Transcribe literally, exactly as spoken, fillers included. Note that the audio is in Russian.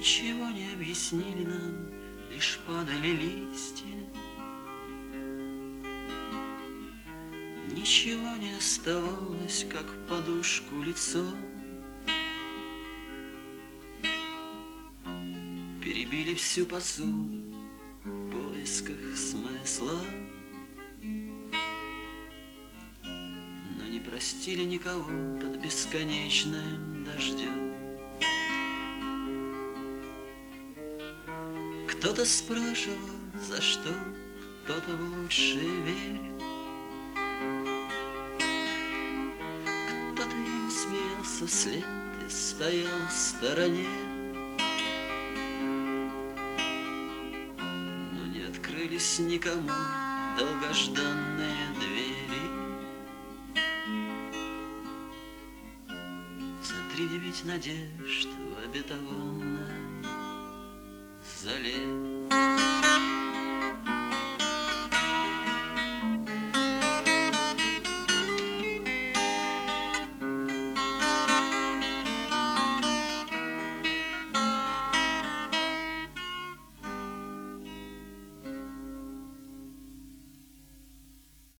Ничего не объяснили нам, лишь падали листья. Ничего не оставалось, как в подушку лицо. Перебили всю посуду в поисках смысла, но не простили никого под бесконечным дождем. Кто-то спрашивал, за что, кто-то больше верил, кто-то им смеялся вслед и стоял в стороне. Но не открылись никому долгожданные двери. За тридевять надежд в обетованной зале.